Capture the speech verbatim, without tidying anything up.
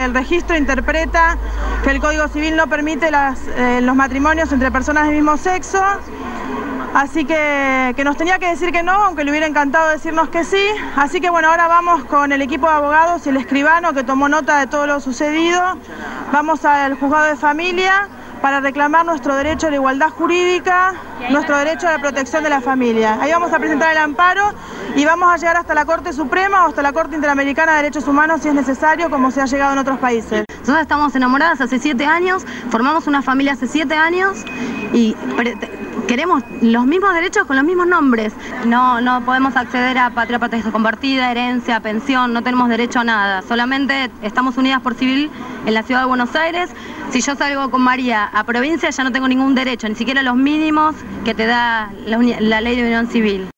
El registro interpreta que el Código Civil no permite las, eh, los matrimonios entre personas del mismo sexo, así que, que nos tenía que decir que no, aunque le hubiera encantado decirnos que sí. Así que bueno, ahora vamos con el equipo de abogados y el escribano que tomó nota de todo lo sucedido. Vamos al juzgado de familia para reclamar nuestro derecho a la igualdad jurídica, nuestro derecho a la protección de la familia. Ahí vamos a presentar el amparo y vamos a llegar hasta la Corte Suprema o hasta la Corte Interamericana de Derechos Humanos si es necesario, como se ha llegado en otros países. Nosotros estamos enamoradas hace siete años, formamos una familia hace siete años y queremos los mismos derechos con los mismos nombres. No, no podemos acceder a patria potestad compartida, herencia, pensión, no tenemos derecho a nada. Solamente estamos unidas por civil en la ciudad de Buenos Aires. Si yo salgo con María a provincia ya no tengo ningún derecho, ni siquiera los mínimos que te da la, la ley de unión civil.